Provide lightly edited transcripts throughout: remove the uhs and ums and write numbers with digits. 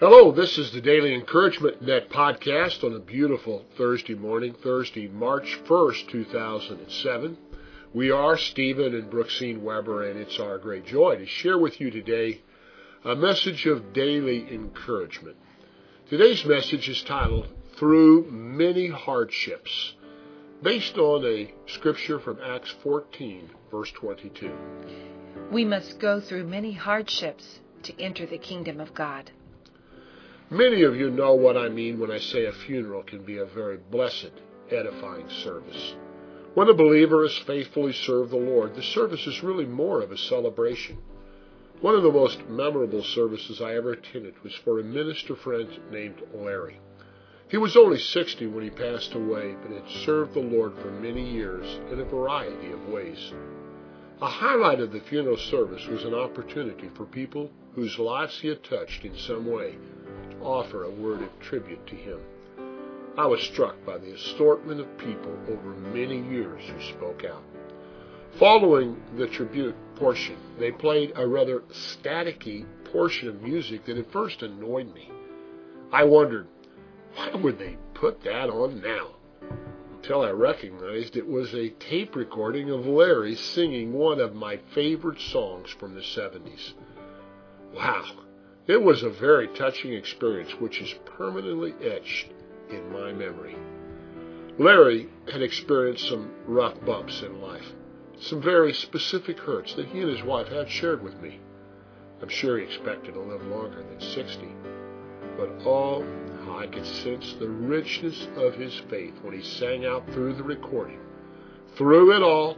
Hello, this is the Daily Encouragement Net podcast on a beautiful Thursday morning, Thursday, March 1st, 2007. We are Stephen and Brooksine Weber, and it's our great joy to share with you today a message of daily encouragement. Today's message is titled, Through Many Hardships, based on a scripture from Acts 14, verse 22. We must go through many hardships to enter the kingdom of God. Many of you know what I mean when I say a funeral can be a very blessed, edifying service. When a believer has faithfully served the Lord, the service is really more of a celebration. One of the most memorable services I ever attended was for a minister friend named Larry. He was only 60 when he passed away, but had served the Lord for many years in a variety of ways. A highlight of the funeral service was an opportunity for people whose lives he had touched in some way offer a word of tribute to him. I was struck by the assortment of people over many years who spoke out. Following the tribute portion, they played a rather staticky portion of music that at first annoyed me. I wondered, why would they put that on now? Until I recognized it was a tape recording of Larry singing one of my favorite songs from the 70s. Wow! It was a very touching experience which is permanently etched in my memory. Larry had experienced some rough bumps in life, some very specific hurts that he and his wife had shared with me. I'm sure he expected to live longer than 60, but how I could sense the richness of his faith when he sang out through the recording. Through it all,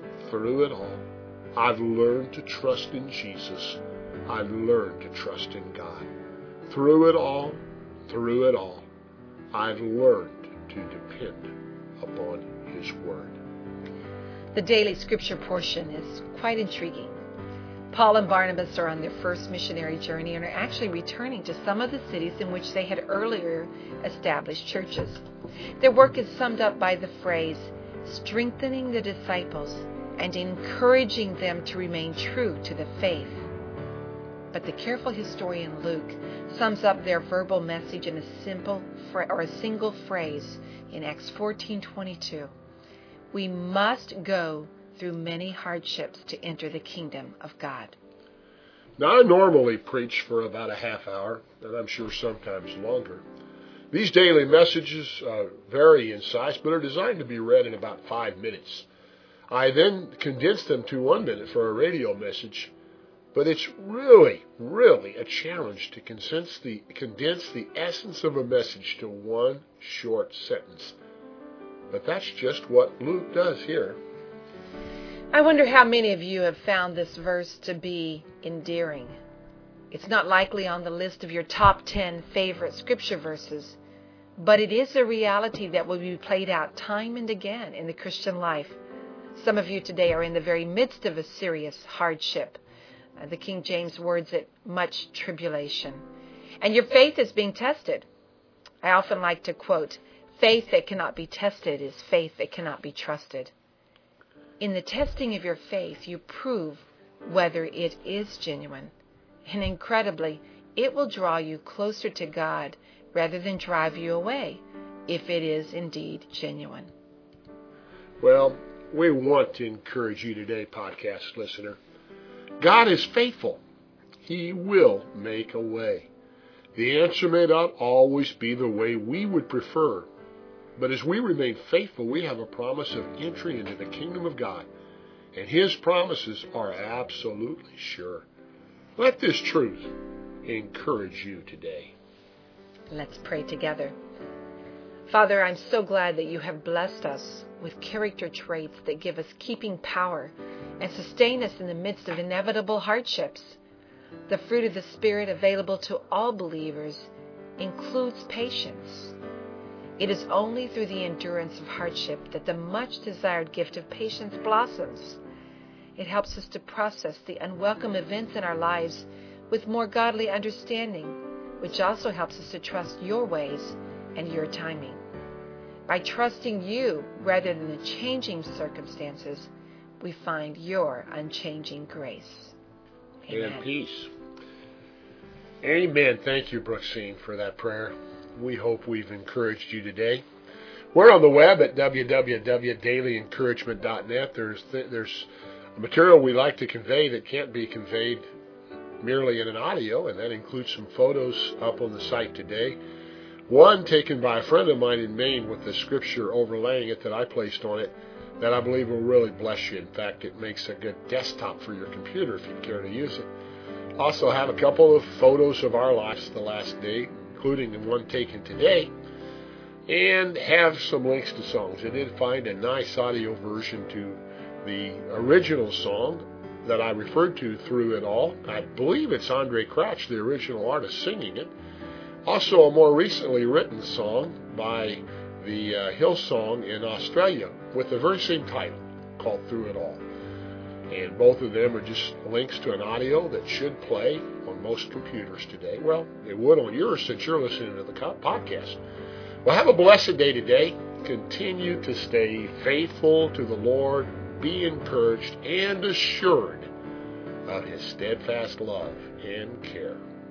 I've learned to trust in Jesus. I've learned to trust in God. Through it all, I've learned to depend upon His Word. The daily scripture portion is quite intriguing. Paul and Barnabas are on their first missionary journey and are actually returning to some of the cities in which they had earlier established churches. Their work is summed up by the phrase, strengthening the disciples and encouraging them to remain true to the faith. But the careful historian Luke sums up their verbal message in a single phrase in Acts 14:22. We must go through many hardships to enter the kingdom of God. Now, I normally preach for about a half hour, and I'm sure sometimes longer. These daily messages vary in size, but are designed to be read in about 5 minutes. I then condense them to 1 minute for a radio message. But it's really a challenge to condense the essence of a message to one short sentence. But that's just what Luke does here. I wonder how many of you have found this verse to be endearing. It's not likely on the list of your top 10 favorite scripture verses, but it is a reality that will be played out time and again in the Christian life. Some of you today are in the very midst of a serious hardship. The King James words it, much tribulation. And your faith is being tested. I often like to quote, faith that cannot be tested is faith that cannot be trusted. In the testing of your faith, you prove whether it is genuine. And incredibly, it will draw you closer to God rather than drive you away if it is indeed genuine. Well, we want to encourage you today, podcast listener. God is faithful. He will make a way. The answer may not always be the way we would prefer, but as we remain faithful, we have a promise of entry into the kingdom of God, and His promises are absolutely sure. Let this truth encourage you today. Let's pray together. Father, I'm so glad that you have blessed us with character traits that give us keeping power and sustain us in the midst of inevitable hardships. The fruit of the Spirit available to all believers includes patience. It is only through the endurance of hardship that the much desired gift of patience blossoms. It helps us to process the unwelcome events in our lives with more godly understanding, which also helps us to trust your ways and your timing. By trusting you rather than the changing circumstances, we find your unchanging grace. Amen. And peace. Amen. Thank you, Brooksine, for that prayer. We hope we've encouraged you today. We're on the web at www.dailyencouragement.net. There's material we like to convey that can't be conveyed merely in an audio, and that includes some photos up on the site today. One taken by a friend of mine in Maine with the scripture overlaying it that I placed on it that I believe will really bless you. In fact, it makes a good desktop for your computer if you care to use it. Also have a couple of photos of our lives the last day, including the one taken today, and have some links to songs. I did find a nice audio version to the original song that I referred to, Through It All. I believe it's Andre Crouch, the original artist, singing it. Also a more recently written song by the Hillsong in Australia with the very same title, called Through It All. And both of them are just links to an audio that should play on most computers today. Well, it would on yours since you're listening to the podcast. Well, have a blessed day today. Continue to stay faithful to the Lord. Be encouraged and assured of His steadfast love and care.